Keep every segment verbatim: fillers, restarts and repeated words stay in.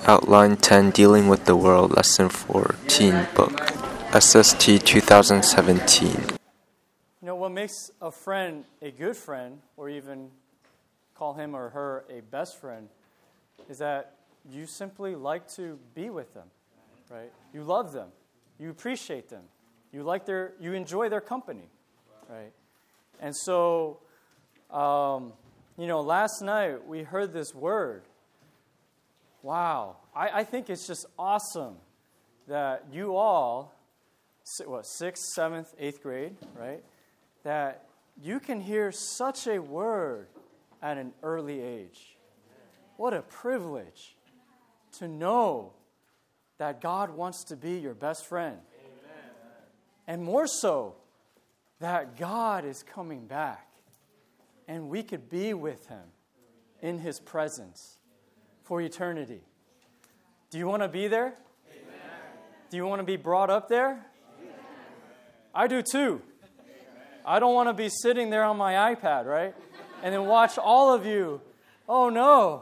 Outline ten Dealing with the World, Lesson fourteen book, S S T twenty seventeen. You know, what makes a friend a good friend, or even call him or her a best friend, is that you simply like to be with them, right? You love them. You appreciate them. You like their, you enjoy their company, right? And so, um, you know, last night we heard this word. Wow. I, I think it's just awesome that you all, what, sixth, seventh, eighth grade, right? That you can hear such a word at an early age. What a privilege to know that God wants to be your best friend. Amen. And more so, that God is coming back and we could be with Him in His presence for eternity. Do you want to be there? Amen. Do you want to be brought up there? Amen. I do too. Amen. I don't want to be sitting there on my iPad, right? And then watch all of you. Oh no.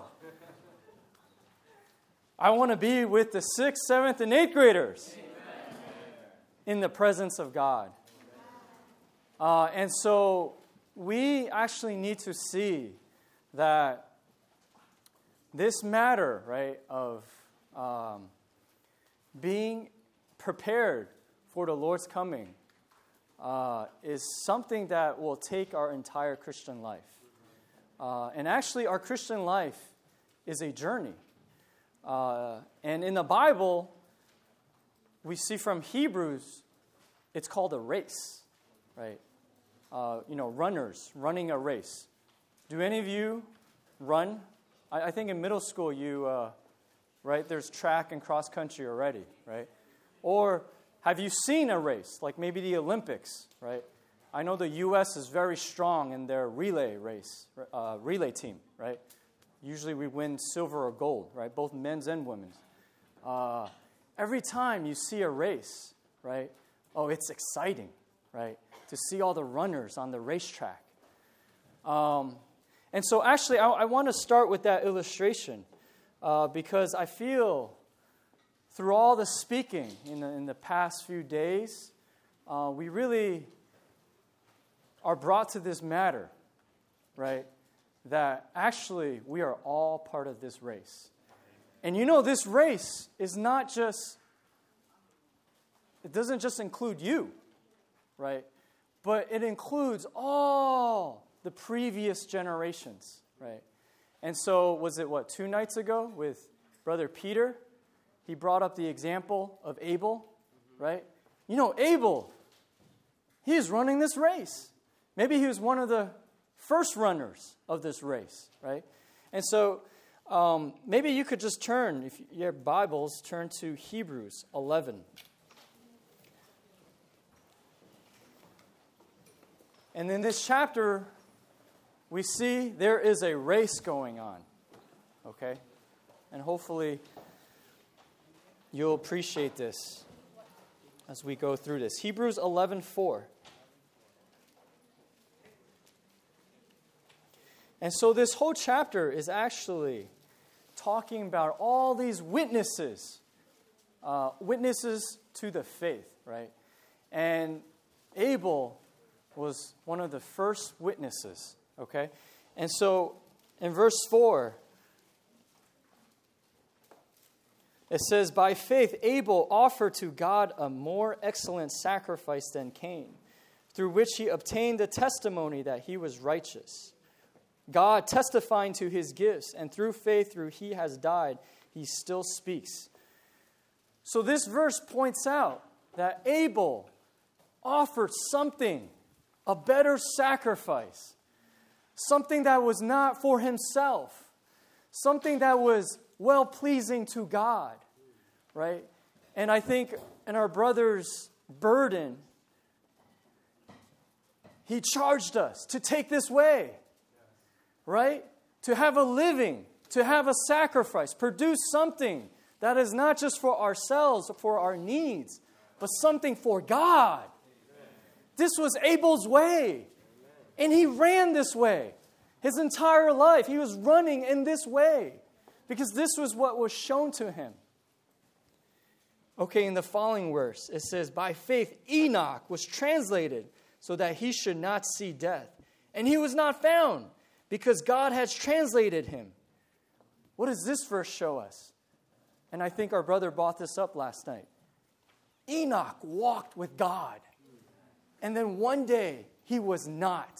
I want to be with the sixth, seventh, and eighth graders. Amen. In the presence of God. Uh, and so we actually need to see that this matter, right, of um, being prepared for the Lord's coming uh, is something that will take our entire Christian life. Uh, and actually, our Christian life is a journey. Uh, and in the Bible, we see from Hebrews, it's called a race, right? Uh, you know, runners running a race. Do any of you run? I, I think in middle school, you, uh, right, there's track and cross country already, right? Or have you seen a race, like maybe the Olympics, right? I know the U S is very strong in their relay race, uh, relay team, right? Usually we win silver or gold, right? Both men's and women's. Uh, every time you see a race, right? Oh, it's exciting, right? To see all the runners on the racetrack. Um, and so actually, I, I want to start with that illustration uh, because I feel through all the speaking in the, in the past few days, uh, we really are brought to this matter, right? That actually we are all part of this race. And you know, this race is not just, it doesn't just include you, right? But it includes all the previous generations, right? And so, was it what, two nights ago with Brother Peter? He brought up the example of Abel, right? You know, Abel, he is running this race. Maybe he was one of the first runners of this race, right? And so um, maybe you could just turn, if you have Bibles, turn to Hebrews eleven. And in this chapter, we see there is a race going on, okay? And hopefully you'll appreciate this as we go through this. Hebrews eleven four. And so this whole chapter is actually talking about all these witnesses, uh, witnesses to the faith, right? And Abel was one of the first witnesses, okay? And so in verse four, it says, by faith Abel offered to God a more excellent sacrifice than Cain, through which he obtained the testimony that he was righteous. God testifying to his gifts, and through faith, through he has died, he still speaks. So this verse points out that Abel offered something, a better sacrifice, something that was not for himself, something that was well-pleasing to God, right? And I think in our brother's burden, he charged us to take this way. Right? To have a living, to have a sacrifice, produce something that is not just for ourselves, for our needs, but something for God. Amen. This was Abel's way. Amen. And he ran this way. His entire life, he was running in this way. because this was what was shown to him. Okay, in the following verse, it says, by faith Enoch was translated so that he should not see death. And he was not found because God has translated him. What does this verse show us? And I think our brother brought this up last night. Enoch walked with God. And then one day, he was not.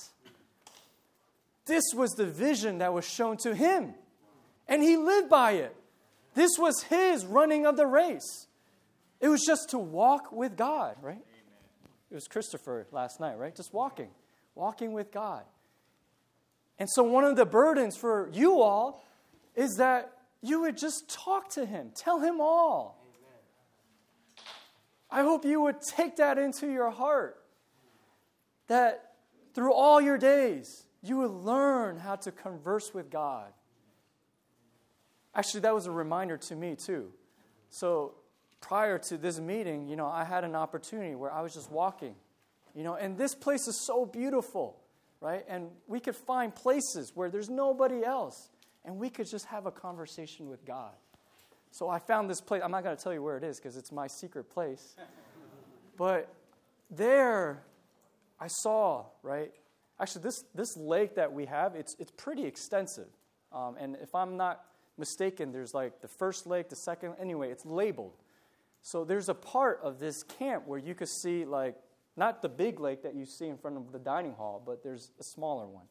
This was the vision that was shown to him. And he lived by it. This was his running of the race. It was just to walk with God, right? Amen. It was Christopher last night, right? Just walking. Walking with God. And so one of the burdens for you all is that you would just talk to him. Tell him all. Amen. I hope you would take that into your heart. That through all your days, you would learn how to converse with God. Actually, that was a reminder to me too. So prior to this meeting, you know, I had an opportunity where I was just walking, you know, and this place is so beautiful, right? And we could find places where there's nobody else, and we could just have a conversation with God. So I found this place. I'm not going to tell you where it is because it's my secret place. But there, I saw, right? Actually, this, this lake that we have, it's it's pretty extensive. Um, and if I'm not mistaken, there's like the first lake, the second. Anyway, it's labeled. So there's a part of this camp where you could see, like, not the big lake that you see in front of the dining hall, but there's a smaller one,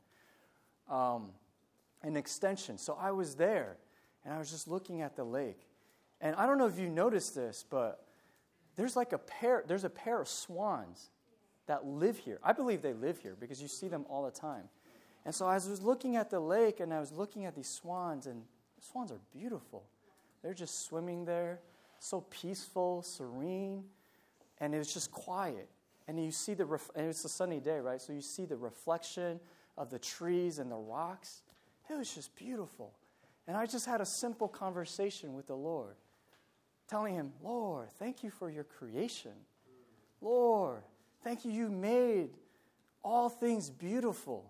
um, an extension. So I was there, and I was just looking at the lake. And I don't know if you noticed this, but there's like a pair, there's a pair of swans that live here. I believe they live here because you see them all the time. And so I was looking at the lake, and I was looking at these swans, and the swans are beautiful. They're just swimming there, so peaceful, serene, and it was just quiet. And you see the, ref- and it's a sunny day, right? So you see the reflection of the trees and the rocks. It was just beautiful. And I just had a simple conversation with the Lord, telling him, Lord, thank you for your creation. Lord, thank you, you made all things beautiful.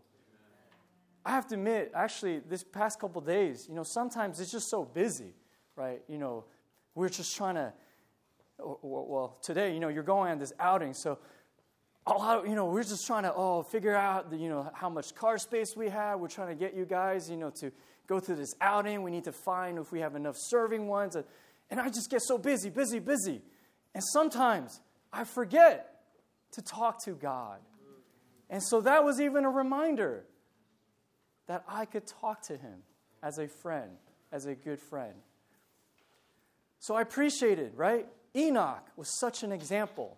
I have to admit, actually, this past couple days, you know, sometimes it's just so busy, right? You know, we're just trying to, well, today, you know, you're going on this outing, so, you know, we're just trying to, oh, figure out, the, you know, how much car space we have. We're trying to get you guys, you know, to go through this outing. We need to find if we have enough serving ones. And, and I just get so busy, busy, busy. And sometimes I forget to talk to God. And so that was even a reminder that I could talk to him as a friend, as a good friend. So I appreciated, right? Enoch was such an example.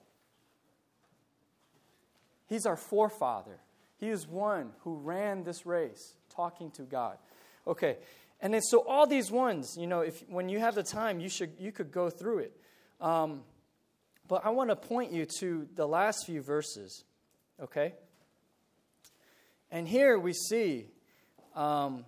He's our forefather. He is one who ran this race, talking to God. Okay, and then so all these ones, you know, if when you have the time, you should you could go through it. Um, but I want to point you to the last few verses, okay? And here we see, um,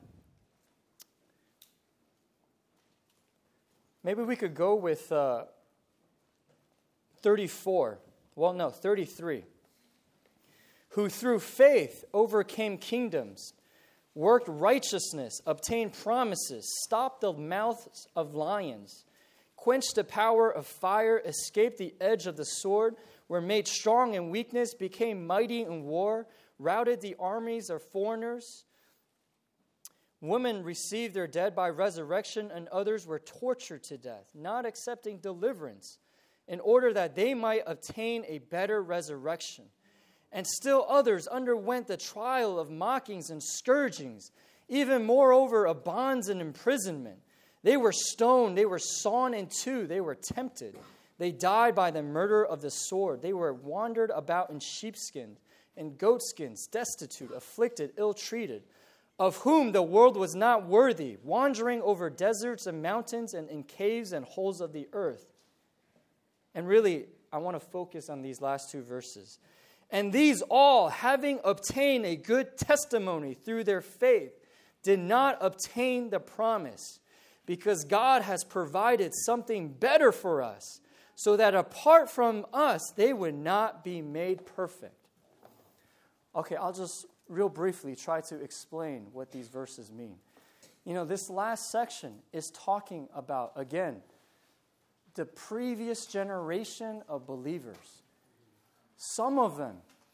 maybe we could go with uh, thirty-four. Well, no, thirty-three. Who through faith overcame kingdoms, worked righteousness, obtained promises, stopped the mouths of lions, quenched the power of fire, escaped the edge of the sword, were made strong in weakness, became mighty in war, routed the armies of foreigners. Women received their dead by resurrection, and others were tortured to death, not accepting deliverance, in order that they might obtain a better resurrection. And still others underwent the trial of mockings and scourgings, even moreover of bonds and imprisonment. They were stoned, they were sawn in two, they were tempted. They died by the murder of the sword. They were wandered about in sheepskins and goatskins, destitute, afflicted, ill-treated, of whom the world was not worthy, wandering over deserts and mountains and in caves and holes of the earth. And really, I want to focus on these last two verses. And these all, having obtained a good testimony through their faith, did not obtain the promise, because God has provided something better for us, so that apart from us, they would not be made perfect. Okay, I'll just real briefly try to explain what these verses mean. You know, this last section is talking about, again, the previous generation of believers. Some of them,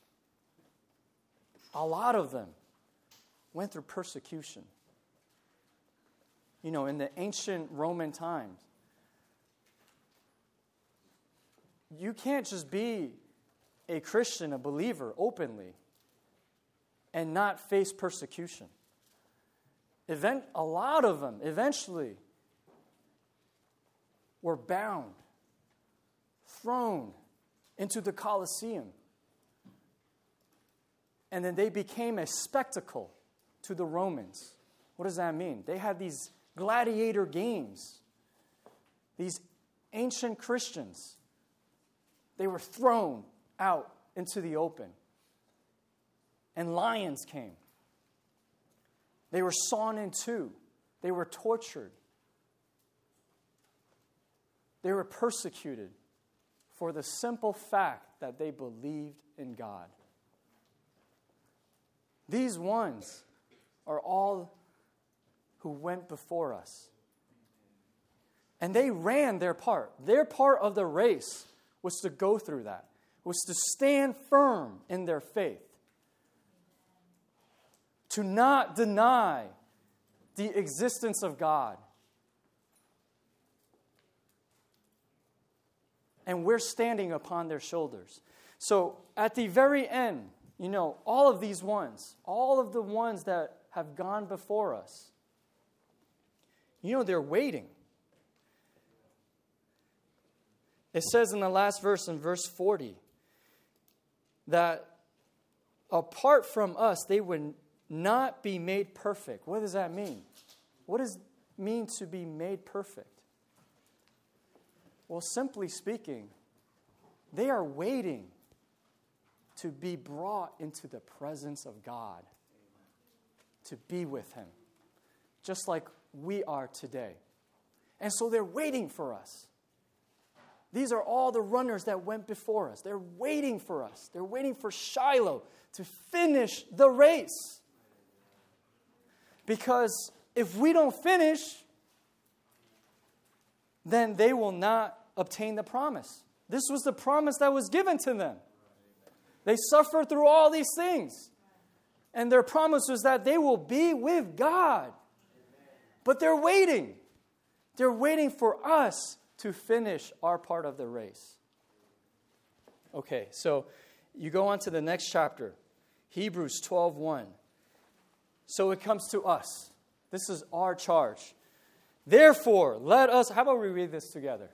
a lot of them, went through persecution. You know, in the ancient Roman times, you can't just be a Christian, a believer, openly, and not face persecution. Event, a lot of them eventually were bound, thrown into the Colosseum. And then they became a spectacle to the Romans. What does that mean? They had these gladiator games. These ancient Christians, they were thrown out into the open. And lions came. They were sawn in two. They were tortured. They were persecuted for the simple fact that they believed in God. These ones are all who went before us. And they ran their part. Their part of the race was to go through that, was to stand firm in their faith, to not deny the existence of God. And we're standing upon their shoulders. So at the very end, you know, all of these ones, all of the ones that have gone before us, you know, they're waiting. It says in the last verse, in verse forty, that apart from us, they would not be made perfect. What does that mean? What does it mean to be made perfect? Well, simply speaking, they are waiting to be brought into the presence of God, to be with Him, just like we are today. And so they're waiting for us. These are all the runners that went before us. They're waiting for us. They're waiting for Shiloh to finish the race. Because if we don't finish, then they will not obtain the promise. This was the promise that was given to them. They suffered through all these things. And their promise was that they will be with God. But they're waiting. They're waiting for us to finish our part of the race. Okay, so you go on to the next chapter, Hebrews twelve one. So it comes to us. This is our charge. Therefore, let us... How about we read this together?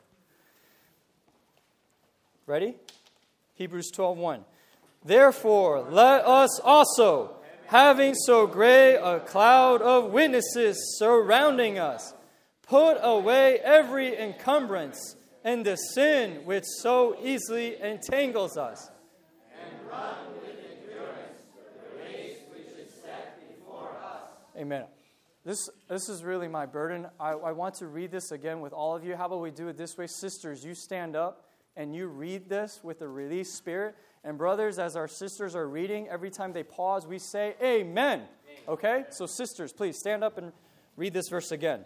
Ready? Hebrews twelve one. Therefore, let us also, having so great a cloud of witnesses surrounding us, put away every encumbrance and the sin which so easily entangles us. And run with endurance the race which is set before us. Amen. This, this is really my burden. I, I want to read this again with all of you. How about we do it this way? Sisters, you stand up and you read this with a released spirit. And brothers, as our sisters are reading, every time they pause, we say, Amen. Okay? So sisters, please stand up and read this verse again.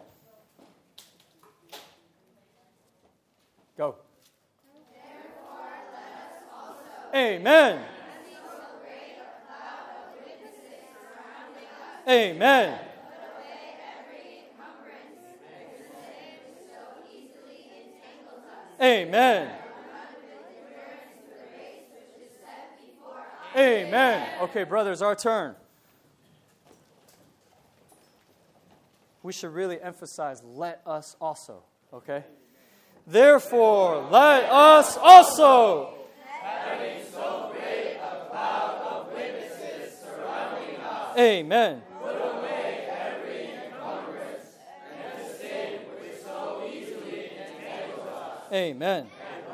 Go. Therefore, let us also, Amen. So great a cloud of witnesses surrounding us. Amen. Put away every encumbrance and the sin which so easily entangles us. Amen. Amen. Okay, brothers, our turn. We should really emphasize, let us also, okay? Therefore, let us also, having so great a cloud of witnesses surrounding us, Amen. Put away every encumbrance and the sin which so easily entangles us. Amen.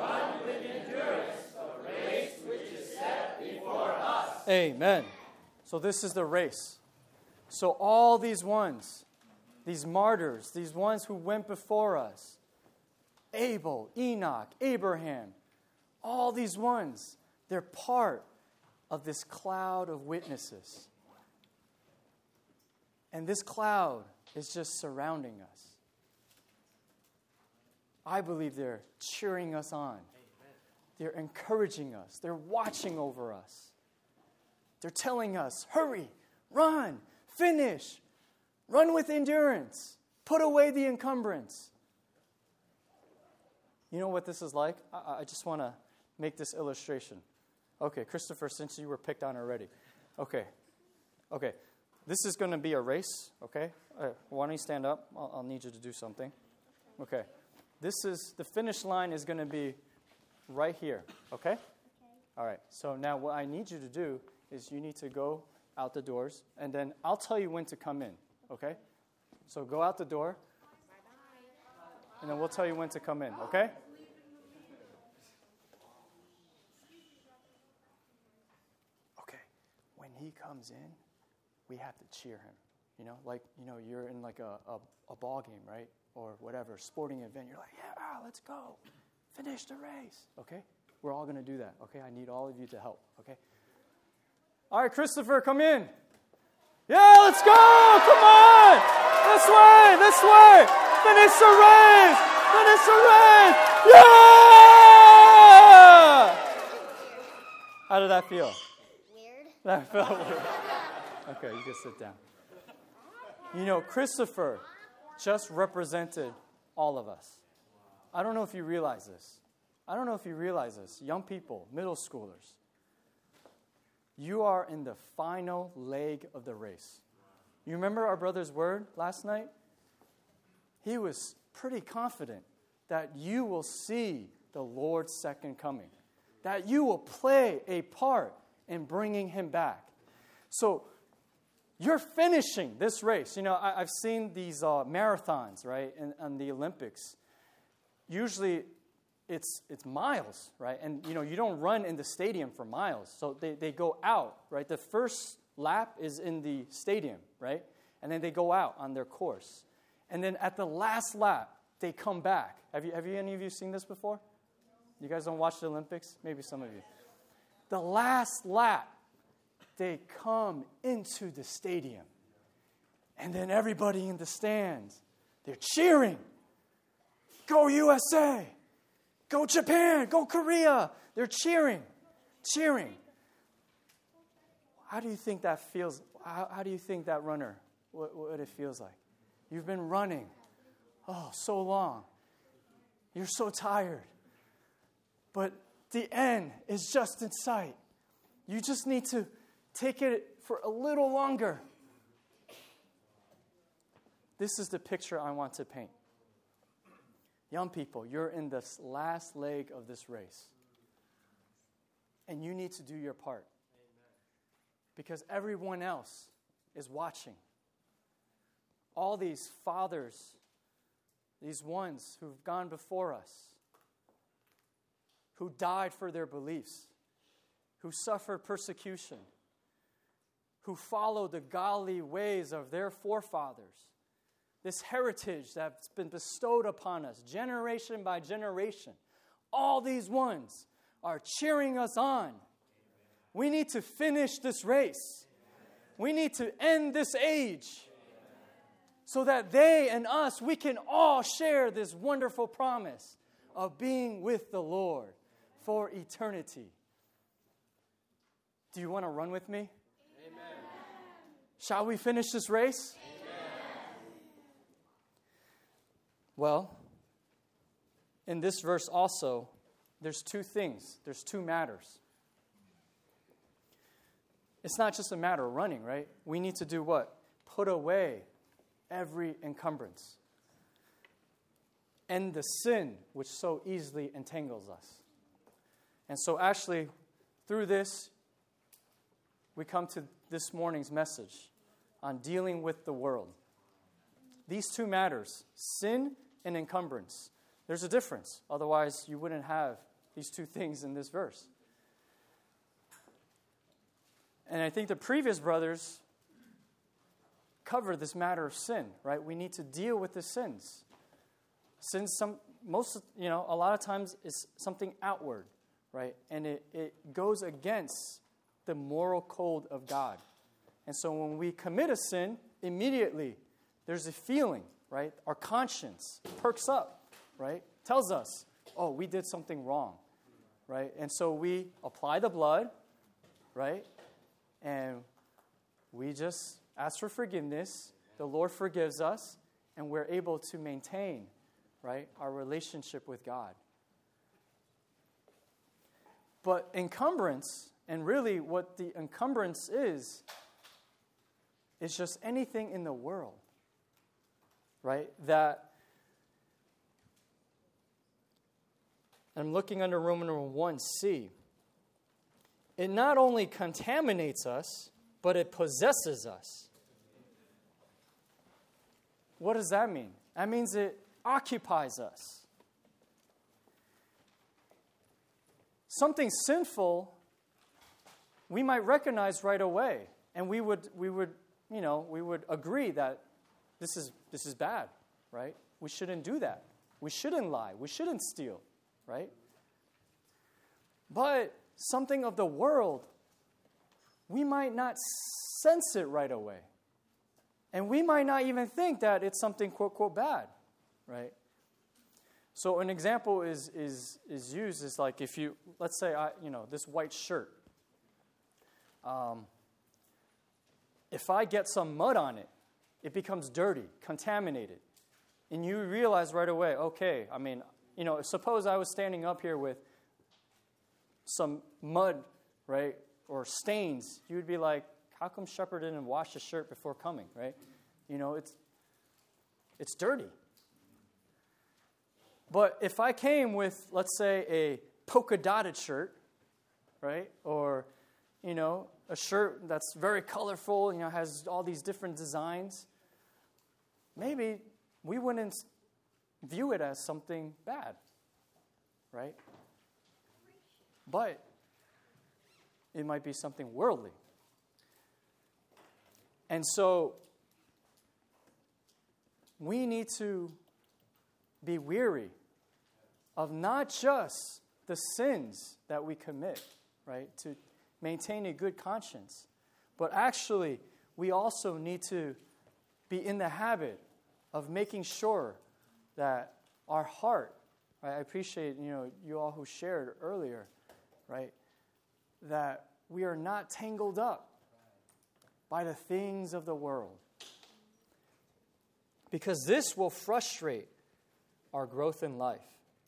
Amen. So this is the race. So all these ones, these martyrs, these ones who went before us, Abel, Enoch, Abraham, all these ones, they're part of this cloud of witnesses. And this cloud is just surrounding us. I believe they're cheering us on. They're encouraging us. They're watching over us. They're telling us, hurry, run, finish, run with endurance, put away the encumbrance. You know what this is like? I, I just want to make this illustration. Okay, Christopher, since you were picked on already. Okay, okay. This is going to be a race, okay? Uh, why don't you stand up? I'll, I'll need you to do something. Okay. This is, the finish line is going to be right here, okay? Okay. All right. So now what I need you to do is you need to go out the doors, and then I'll tell you when to come in, okay? So go out the door, and then we'll tell you when to come in, okay? Okay. When he comes in, we have to cheer him, you know? Like, you know, you're in like a, a, a ball game, right? Or whatever, sporting event. You're like, yeah, ah, let's go. Finish the race, okay? We're all going to do that, okay? I need all of you to help, okay? All right, Christopher, come in. Yeah, let's go. Come on. This way, this way. Finish the race. Finish the race. Yeah! How did that feel? Weird. That felt weird. Okay, you can sit down. You know, Christopher just represented all of us. I don't know if you realize this. I don't know if you realize this. Young people, middle schoolers, you are in the final leg of the race. You remember our brother's word last night? He was pretty confident that you will see the Lord's second coming, that you will play a part in bringing him back. So you're finishing this race. You know, I, I've seen these uh, marathons, right, in, in the Olympics. Usually it's it's miles, right? And, you know, you don't run in the stadium for miles. So they, they go out, right? The first lap is in the stadium, right? And then they go out on their course. And then at the last lap, they come back. Have you, have you any of you seen this before? You guys don't watch the Olympics? Maybe some of you. The last lap, they come into the stadium. And then everybody in the stands, they're cheering. Go U S A! Go Japan! Go Korea! They're cheering, cheering. How do you think that feels? How, how do you think that runner, what, what it feels like? You've been running, oh, so long. You're so tired. But the end is just in sight. You just need to take it for a little longer. This is the picture I want to paint. Young people, you're in this last leg of this race. And you need to do your part. Because everyone else is watching. All these fathers, these ones who've gone before us, who died for their beliefs, who suffered persecution, who followed the godly ways of their forefathers, this heritage that's been bestowed upon us generation by generation, all these ones are cheering us on. We need to finish this race. We need to end this age so that they and us, we can all share this wonderful promise of being with the Lord for eternity. Do you want to run with me? Amen. Shall we finish this race? Well, in this verse also, there's two things. There's two matters. It's not just a matter of running, right? We need to do what? Put away every encumbrance and the sin which so easily entangles us. And so actually, through this, we come to this morning's message on dealing with the world. These two matters, sin and encumbrance. There's a difference. Otherwise, you wouldn't have these two things in this verse. And I think the previous brothers covered this matter of sin, right? We need to deal with the sins. Sins, some, most, you know, a lot of times is something outward, right? And it, it goes against the moral code of God. And so when we commit a sin, immediately there's a feeling, right? Our conscience perks up, right? Tells us, oh, we did something wrong, right? And so we apply the blood, right? And we just ask for forgiveness. The Lord forgives us, and we're able to maintain, right, our relationship with God. But encumbrance, and really what the encumbrance is, is just anything in the world, right? That, I'm looking under Roman number one C. It not only contaminates us, but it possesses us. What does that mean? That means it occupies us. Something sinful, we might recognize right away, and we would, we would, you know, we would agree that this is this is bad, right? We shouldn't do that. We shouldn't lie. We shouldn't steal, right? But something of the world, we might not sense it right away. And we might not even think that it's something, quote, quote, bad, right? So an example is is is used is like if you, let's say, I, you know, this white shirt. Um, if I get some mud on it, it becomes dirty, contaminated. And you realize right away, okay, I mean, you know, suppose I was standing up here with some mud, right, or stains, you would be like, how come Shepherd didn't wash his shirt before coming, right? You know, it's it's dirty. But if I came with, let's say, a polka-dotted shirt, right, or, you know, a shirt that's very colorful, you know, has all these different designs, maybe we wouldn't view it as something bad, right? But it might be something worldly. And so we need to be weary of not just the sins that we commit, right, to maintain a good conscience, but actually we also need to be in the habit of making sure that our heart, right, I appreciate, you know, you all who shared earlier, right, that we are not tangled up by the things of the world. Because this will frustrate our growth in life.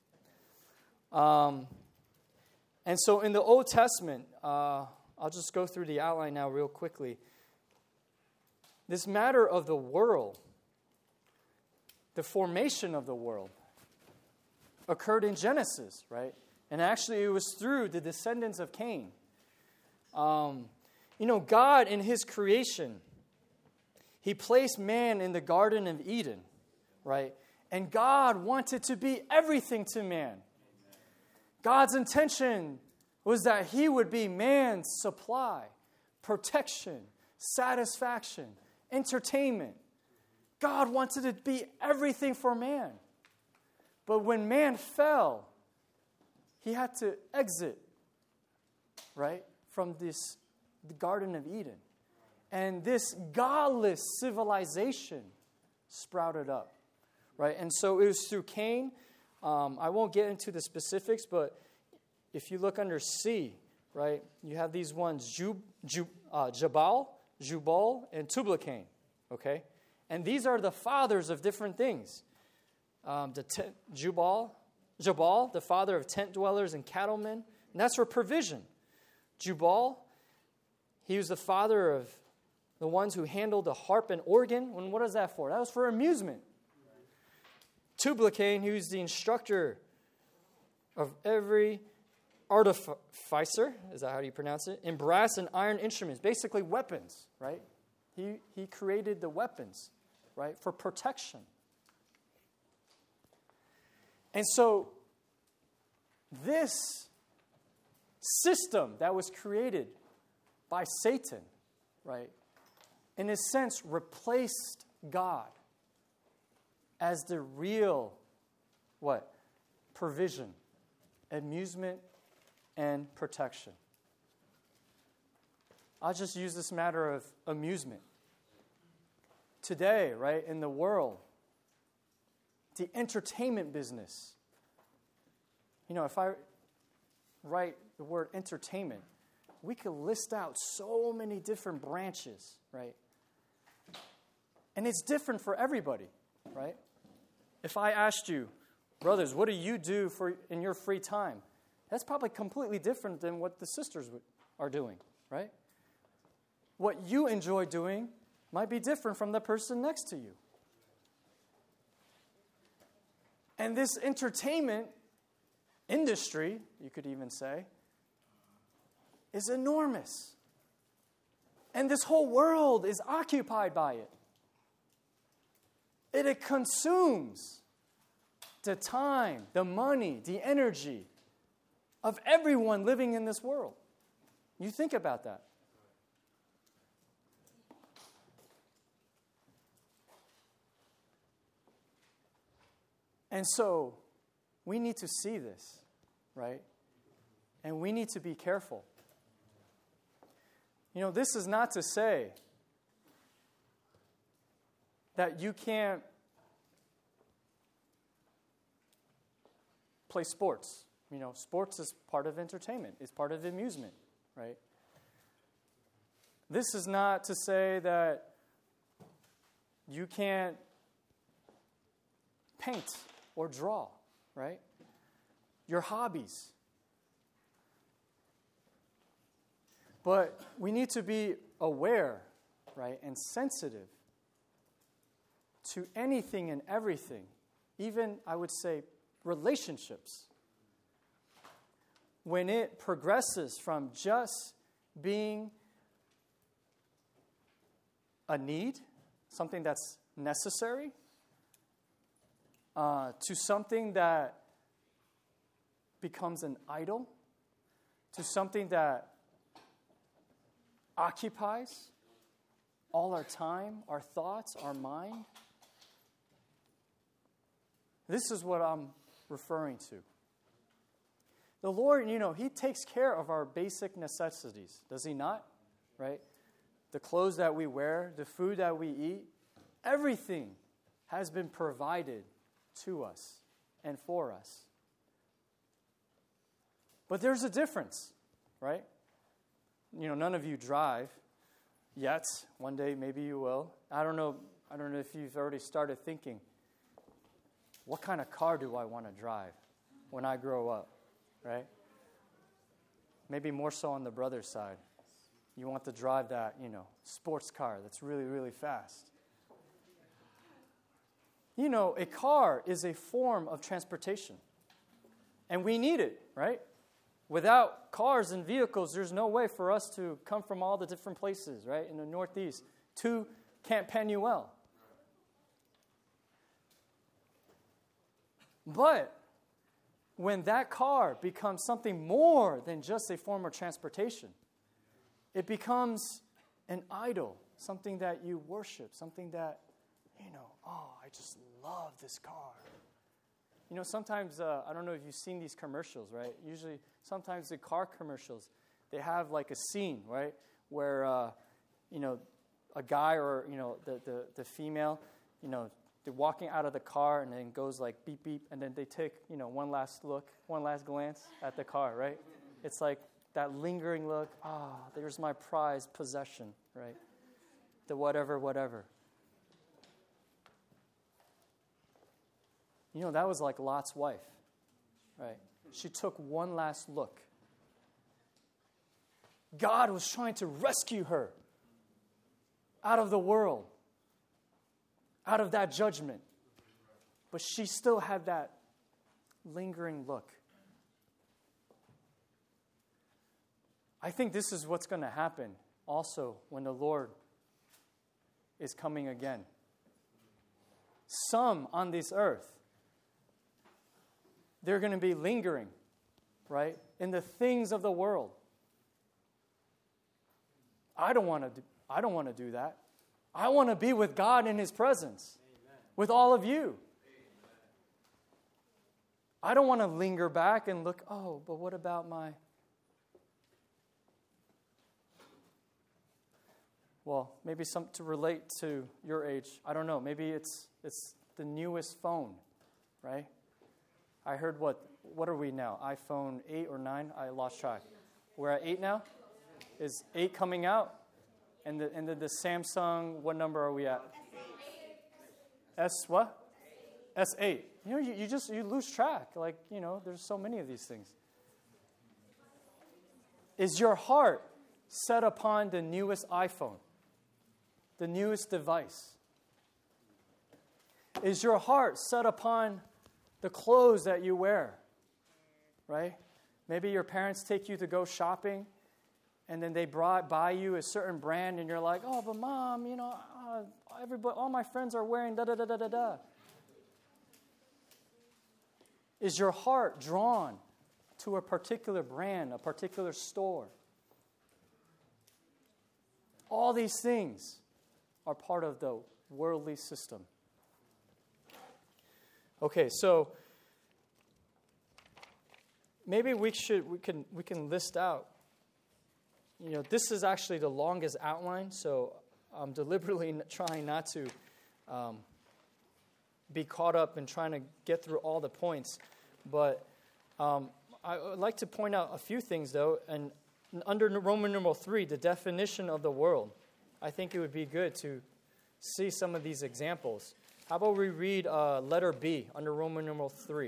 Um, and so in the Old Testament, uh, I'll just go through the outline now real quickly. This matter of the world, the formation of the world, occurred in Genesis, right? And actually it was through the descendants of Cain. Um, you know, God in His creation, He placed man in the Garden of Eden, right? And God wanted to be everything to man. God's intention was that He would be man's supply, protection, satisfaction, entertainment. God wanted to be everything for man. But when man fell, he had to exit, right, from this the Garden of Eden. And this godless civilization sprouted up, right? And so it was through Cain. Um, I won't get into the specifics, but if you look under C, right, you have these ones, Jub, Jub, uh, Jabal, Jubal, and Tubal-Cain, okay? And these are the fathers of different things. Um, the te- Jubal, Jabal, the father of tent dwellers and cattlemen, and that's for provision. Jubal, he was the father of the ones who handled the harp and organ. And what is that for? That was for amusement. Tubal-Cain, he was the instructor of every artificer, is that how you pronounce it? In brass and iron instruments, basically weapons, right? He he created the weapons, right, for protection. And so this system that was created by Satan, right, in a sense replaced God as the real, what? Provision, amusement, and protection. I'll just use this matter of amusement. today, right, in the world, the entertainment business. You know, if I write the word entertainment, we could list out so many different branches, right? And it's different for everybody, right? If I asked you, brothers, what do you do for in your free time? That's probably completely different than what the sisters are doing, right? What you enjoy doing might be different from the person next to you. And this entertainment industry, you could even say, is enormous. And this whole world is occupied by it. It, it consumes the time, the money, the energy of everyone living in this world. You think about that. And so, we need to see this, right? And we need to be careful. You know, this is not to say that you can't play sports. You know, sports is part of entertainment. It's part of amusement, right? This is not to say that you can't paint or draw, right? Your hobbies. But we need to be aware, right, and sensitive to anything and everything, even, I would say, relationships. When it progresses from just being a need, something that's necessary, uh, to something that becomes an idol, to something that occupies all our time, our thoughts, our mind. This is what I'm referring to. The Lord, you know, He takes care of our basic necessities, does He not? Right? The clothes that we wear, the food that we eat, everything has been provided to us and for us. But there's a difference, right? You know, none of you drive yet. One day, maybe you will. I don't know. I don't know if you've already started thinking, what kind of car do I want to drive when I grow up, right? Maybe more so on the brother's side. You want to drive that, you know, sports car that's really, really fast. You know, a car is a form of transportation. And we need it, right? Without cars and vehicles, there's no way for us to come from all the different places, right, in the Northeast to Camp Penuel. But when that car becomes something more than just a form of transportation, it becomes an idol, something that you worship, something that, you know, oh, I just love this car. You know, sometimes, uh, I don't know if you've seen these commercials, right? Usually, sometimes the car commercials, they have like a scene, right, where, uh, you know, a guy or, you know, the, the, the female, you know, they're walking out of the car and then goes like beep, beep, and then they take, you know, one last look, one last glance at the car, right? It's like that lingering look, ah, oh, there's my prized possession, right? The whatever, whatever. You know, that was like Lot's wife, right? She took one last look. God was trying to rescue her out of the world, out of that judgment. But she still had that lingering look. I think this is what's going to happen also when the Lord is coming again. Some on this earth, they're going to be lingering, right, in the things of the world. I don't want to do, I don't want to do that. I want to be with God in His presence, Amen. With all of you. Amen. I don't want to linger back and look, oh, but what about my... Well, maybe some to relate to your age. I don't know. Maybe it's it's the newest phone, right? I heard what what are we now? iPhone eight or nine? I lost track. We're at eight now? Is eight coming out? And the and the, the Samsung, what number are we at? S what? S eight. You know, you, you just you lose track. Like, you know, there's so many of these things. Is your heart set upon the newest iPhone? The newest device? Is your heart set upon the clothes that you wear? Right? Maybe your parents take you to go shopping, and then they brought buy you a certain brand, and you're like, oh, but mom, you know, uh, everybody, all my friends are wearing da da da da da da. Is your heart drawn to a particular brand, a particular store? All these things are part of the worldly system. Okay, so maybe we should we can we can list out. You know, this is actually the longest outline, so I'm deliberately trying not to um, be caught up in trying to get through all the points. But um, I would like to point out a few things, though. And under Roman numeral three, the definition of the world, I think it would be good to see some of these examples. How about we read uh, letter B under Roman numeral three?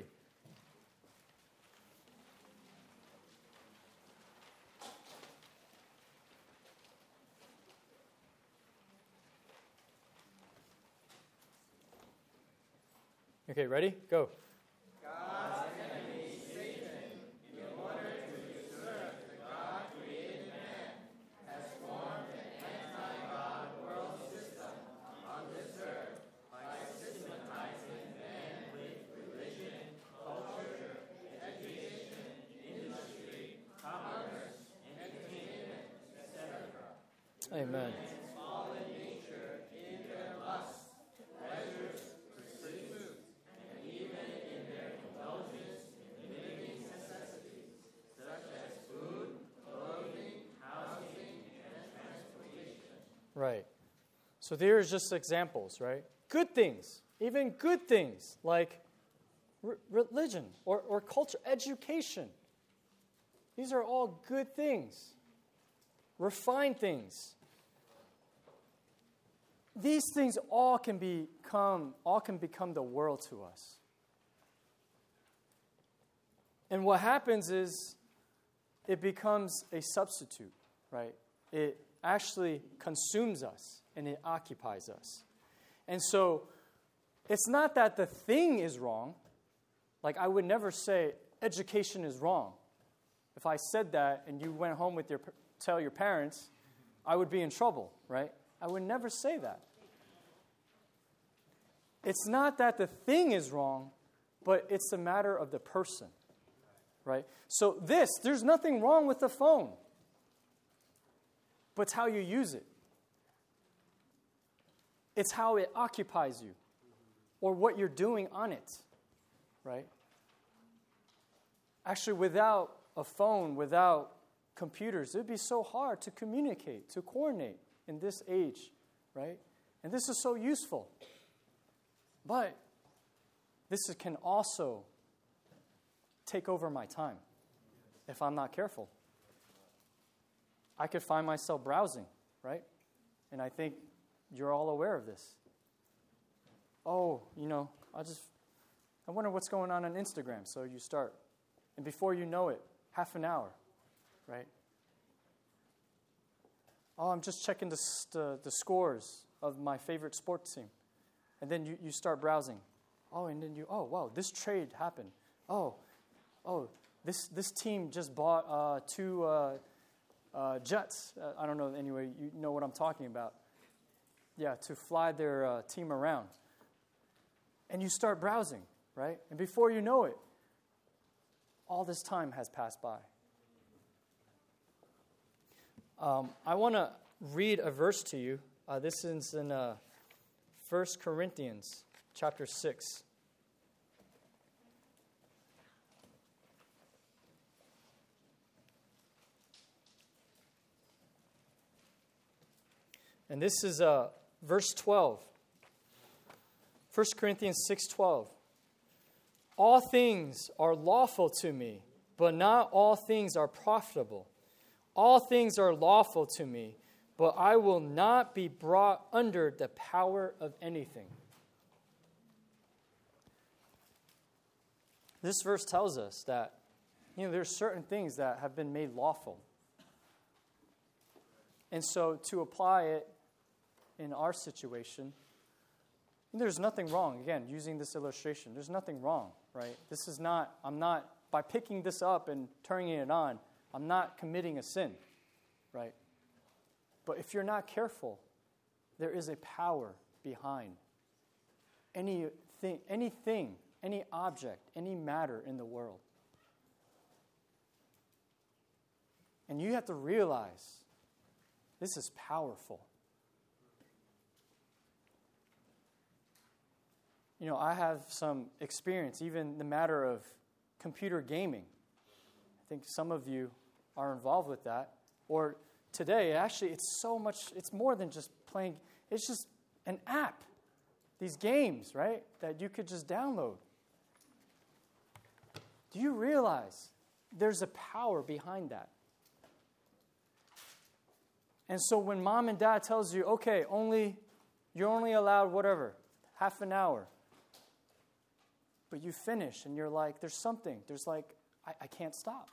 Okay, ready? Go. God's enemy, Satan, in order to usurp the God-created man, has formed an anti-God world system on this earth by systematizing men with religion, culture, education, industry, commerce, entertainment, et cetera. Amen. Fallen nature in their lusts, pleasures, pursuits, and even in their indulgence in living necessities, such as food, clothing, housing, and transportation. Right. So there's just examples, right? Good things, even good things like re- religion or, or culture, education. These are all good things, refined things. These things all can become all can become the world to us. And what happens is it becomes a substitute, right? It actually consumes us and it occupies us. And so it's not that the thing is wrong. Like, I would never say education is wrong. If I said that and you went home with your tell your parents, I would be in trouble, right? I would never say that. It's not that the thing is wrong, but it's a matter of the person, right? So this, there's nothing wrong with the phone, but it's how you use it. It's how it occupies you or what you're doing on it, right? Actually, without a phone, without computers, it would be so hard to communicate, to coordinate in this age, right? And this is so useful. But this can also take over my time if I'm not careful. I could find myself browsing, right? And I think you're all aware of this. Oh, you know, I just, I wonder what's going on on Instagram. So you start. And before you know it, half an hour, right? Oh, I'm just checking the, the, the scores of my favorite sports team. And then you, you start browsing. Oh, and then you, oh, wow, this trade happened. Oh, oh, this this team just bought uh, two uh, uh, jets. Uh, I don't know, anyway, you know what I'm talking about. Yeah, to fly their uh, team around. And you start browsing, right? And before you know it, all this time has passed by. Um, I want to read a verse to you. Uh, this is in uh, First Corinthians chapter six. And this is uh, verse twelve. First Corinthians six twelve. All things are lawful to me, but not all things are profitable. All things are lawful to me, but I will not be brought under the power of anything. This verse tells us that, you know, there's certain things that have been made lawful. And so to apply it in our situation, there's nothing wrong. Again, using this illustration, there's nothing wrong, right? This is not, I'm not, by picking this up and turning it on, I'm not committing a sin, right? But if you're not careful, there is a power behind anything, anything, any object, any matter in the world. And you have to realize this is powerful. You know, I have some experience, even the matter of computer gaming. I think some of you are involved with that. Or today, actually, it's so much, it's more than just playing, it's just an app. These games, right, that you could just download. Do you realize there's a power behind that? And so when mom and dad tells you, okay, only you're only allowed whatever, half an hour. But you finish and you're like, there's something. There's like, I, I can't stop.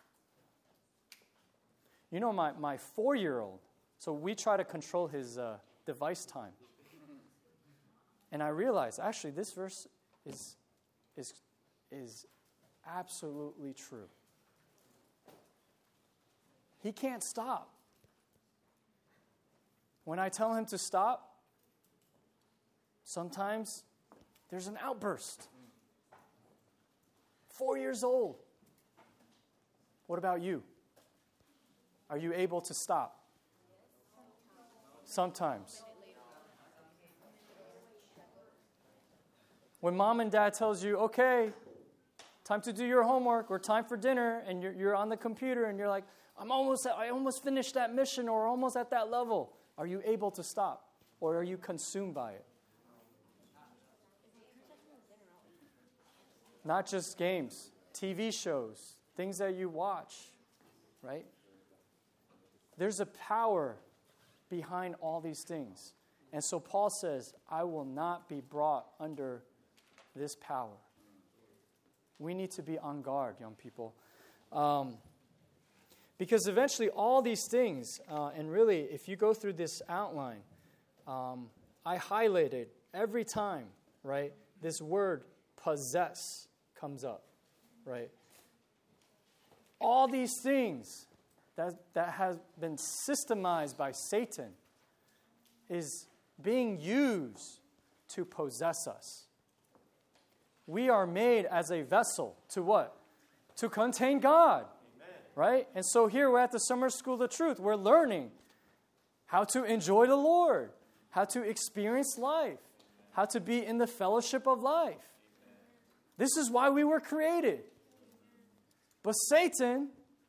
You know, my, my four-year-old, so we try to control his uh, device time. And I realized, actually, this verse is, is, is absolutely true. He can't stop. When I tell him to stop, sometimes there's an outburst. Four years old. What about you? Are you able to stop? Sometimes. When mom and dad tells you, okay, time to do your homework or time for dinner, and you're, you're on the computer and you're like, I'm almost at, I almost finished that mission or almost at that level. Are you able to stop? Or are you consumed by it? Not just games, T V shows, things that you watch, right? There's a power behind all these things. And so Paul says, I will not be brought under this power. We need to be on guard, young people. Um, because eventually all these things, uh, and really if you go through this outline, um, I highlighted every time, right, this word possess comes up, right? All these things that, that has been systemized by Satan is being used to possess us. We are made as a vessel to what? To contain God, Amen. Right? And so here we're at the Summer School of Truth. We're learning how to enjoy the Lord, how to experience life, how to be in the fellowship of life. This is why we were created. But Satan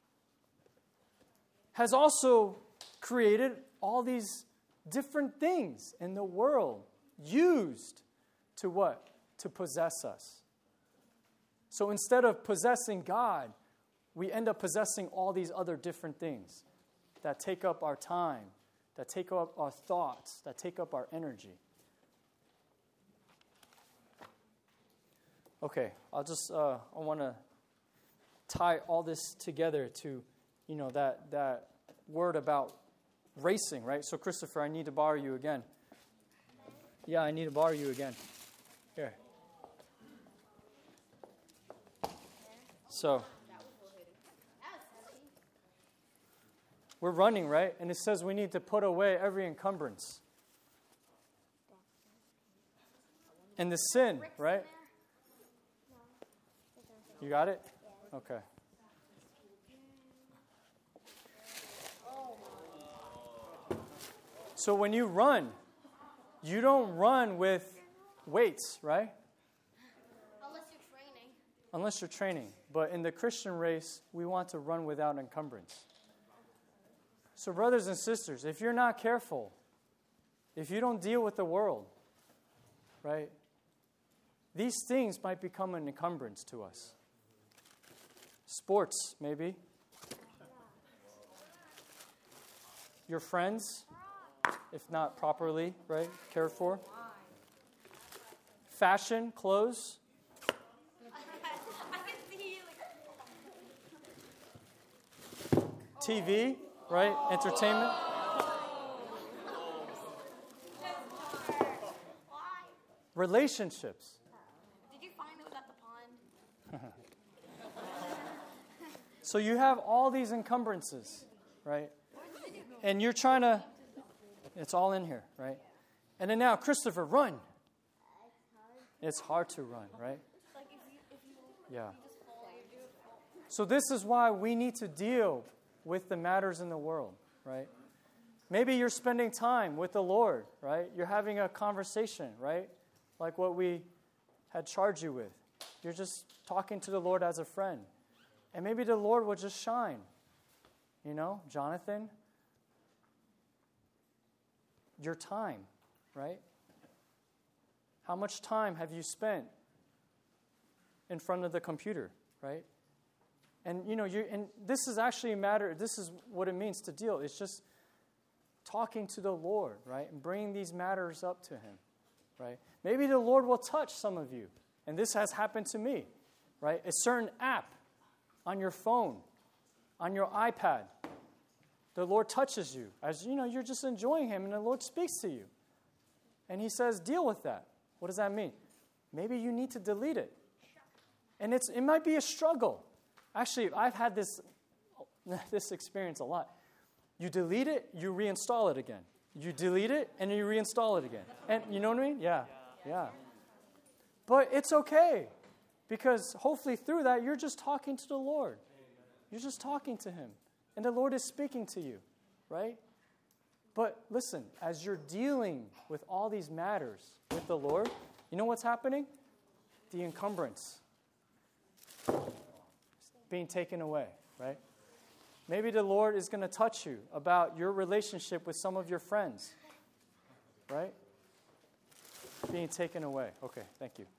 has also created all these different things in the world used to what? To possess us. So instead of possessing God, we end up possessing all these other different things that take up our time, that take up our thoughts, that take up our energy. Okay, I'll just, uh, I want to tie all this together to, you know, that, that word about racing, right? So, Christopher, I need to borrow you again. Yeah, I need to borrow you again. Here. So, we're running, right? And it says we need to put away every encumbrance. And the sin, right? You got it? Okay. So when you run, you don't run with weights, right? Unless you're training. Unless you're training. But in the Christian race, we want to run without encumbrance. So brothers and sisters, if you're not careful, if you don't deal with the world, right, these things might become an encumbrance to us. Sports, maybe. Your friends, if not properly, right, cared for. Fashion, clothes. T V, right, entertainment. Relationships. Did you find those at the pond? So you have all these encumbrances, right? And you're trying to, it's all in here, right? And then now, Christopher, run. It's hard to run, right? Yeah. So this is why we need to deal with the matters in the world, right? Maybe you're spending time with the Lord, right? You're having a conversation, right? Like what we had charged you with. You're just talking to the Lord as a friend. And maybe the Lord will just shine. You know, Jonathan, your time, right? How much time have you spent in front of the computer, right? And, you know, you and this is actually a matter, this is what it means to deal. It's just talking to the Lord, right? And bringing these matters up to Him, right? Maybe the Lord will touch some of you. And this has happened to me, right? A certain app on your phone, on your iPad, the Lord touches you. As you know, you're just enjoying Him, and the Lord speaks to you. And He says, deal with that. What does that mean? Maybe you need to delete it. And it's it might be a struggle. Actually, I've had this, this experience a lot. You delete it, you reinstall it again. You delete it, and you reinstall it again. And you know what I mean? Yeah, yeah. But it's okay, because hopefully through that, you're just talking to the Lord. You're just talking to Him. And the Lord is speaking to you, right? But listen, as you're dealing with all these matters with the Lord, you know what's happening? The encumbrance being taken away, right? Maybe the Lord is going to touch you about your relationship with some of your friends, right? Being taken away. Okay, thank you.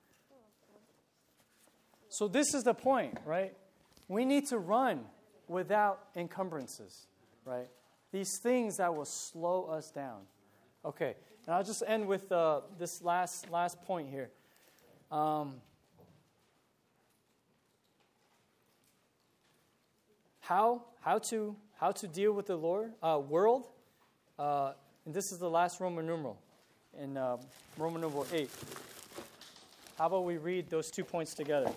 So this is the point, right? We need to run without encumbrances, right? These things that will slow us down. Okay, and I'll just end with uh, this last last point here. Um, how how to how to deal with the Lord uh, world? Uh, and this is the last Roman numeral in uh, Roman numeral eight. How about we read those two points together?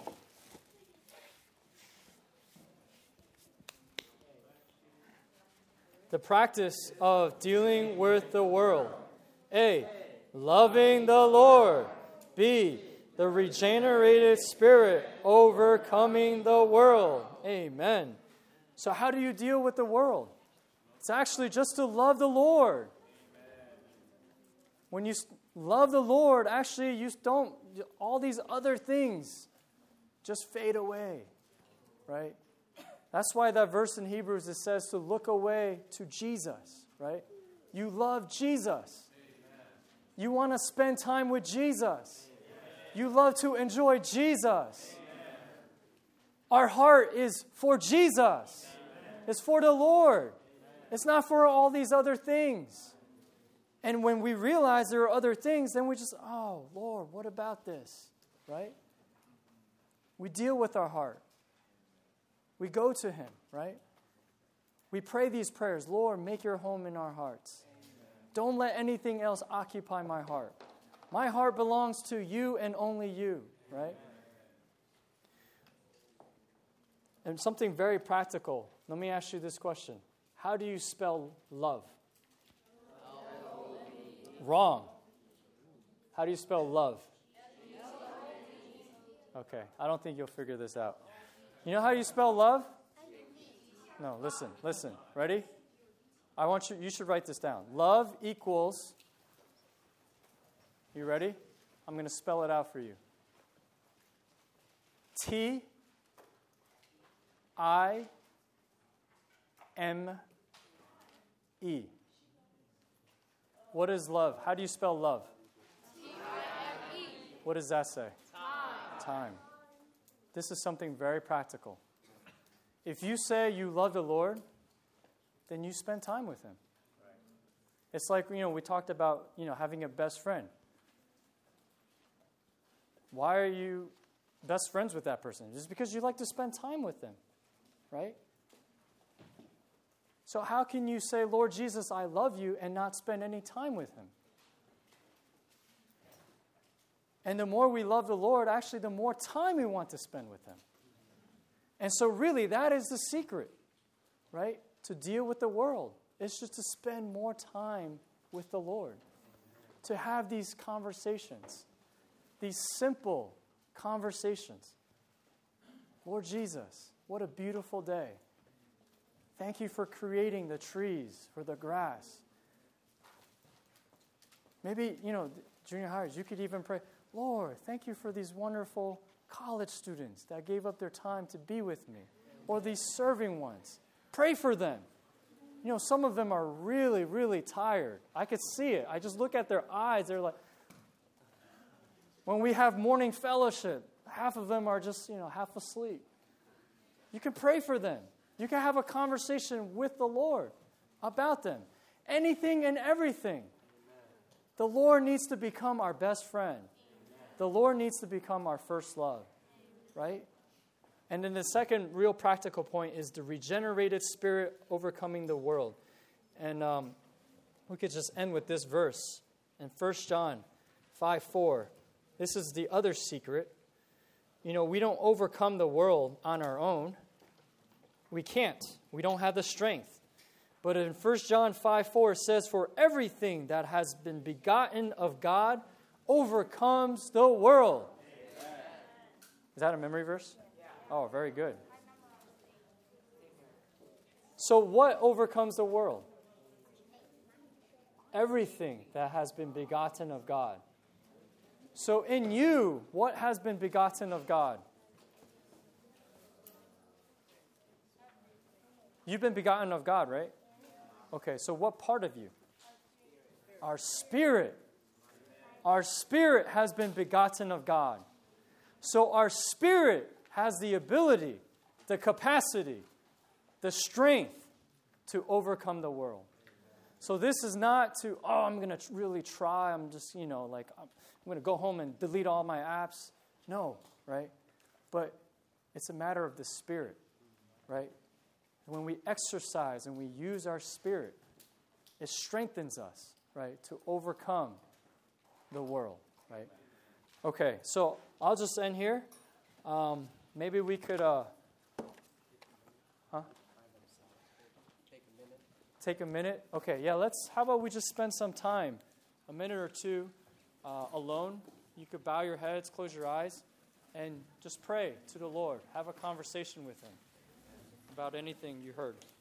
The practice of dealing with the world. A. Loving the Lord. B. The regenerated spirit overcoming the world. Amen. So how do you deal with the world? It's actually just to love the Lord. When you love the Lord, actually you don't, all these other things just fade away, right? That's why that verse in Hebrews, it says to look away to Jesus, right? You love Jesus. Amen. You want to spend time with Jesus. Amen. You love to enjoy Jesus. Amen. Our heart is for Jesus. Amen. It's for the Lord. Amen. It's not for all these other things. And when we realize there are other things, then we just, oh, Lord, what about this, right? We deal with our heart. We go to Him, right? We pray these prayers. Lord, make your home in our hearts. Amen. Don't let anything else occupy my heart. My heart belongs to you and only you, right? Amen. And something very practical. Let me ask you this question. How do you spell love? Wrong. How do you spell love? Okay, I don't think you'll figure this out. You know how you spell love? No, listen, listen. Ready? I want you, you should write this down. Love equals, you ready? I'm going to spell it out for you. T I M E. What is love? How do you spell love? What does that say? Time. Time. This is something very practical. If you say you love the Lord, then you spend time with Him. It's like, you know, we talked about, you know, having a best friend. Why are you best friends with that person? Just because you like to spend time with them, right? So how can you say, Lord Jesus, I love you, and not spend any time with Him? And the more we love the Lord, actually, the more time we want to spend with Him. And so really, that is the secret, right? To deal with the world. It's just to spend more time with the Lord. To have these conversations. These simple conversations. Lord Jesus, what a beautiful day. Thank you for creating the trees, for the grass. Maybe, you know, junior hires, you could even pray, Lord, thank you for these wonderful college students that gave up their time to be with me. Or these serving ones. Pray for them. You know, some of them are really, really tired. I could see it. I just look at their eyes. They're like, when we have morning fellowship, half of them are just, you know, half asleep. You can pray for them. You can have a conversation with the Lord about them. Anything and everything. The Lord needs to become our best friend. The Lord needs to become our first love, right? And then the second real practical point is the regenerated spirit overcoming the world. And um, we could just end with this verse in First John five four. This is the other secret. You know, we don't overcome the world on our own. We can't. We don't have the strength. But in First John five four, it says, for everything that has been begotten of God overcomes the world. Amen. Is that a memory verse? Yeah. Oh, very good. So what overcomes the world? Everything that has been begotten of God. So in you, what has been begotten of God? You've been begotten of God, right? Okay, so what part of you? Our spirit. Our spirit has been begotten of God. So our spirit has the ability, the capacity, the strength to overcome the world. So this is not to, oh, I'm going to really try. I'm just, you know, like, I'm going to go home and delete all my apps. No, right? But it's a matter of the spirit, right? When we exercise and we use our spirit, it strengthens us, right, to overcome the world, right? Okay, so I'll just end here. Um, maybe we could, uh, huh? Take a minute. Okay, yeah, let's, how about we just spend some time, a minute or two, uh, alone. You could bow your heads, close your eyes, and just pray to the Lord. Have a conversation with Him about anything you heard.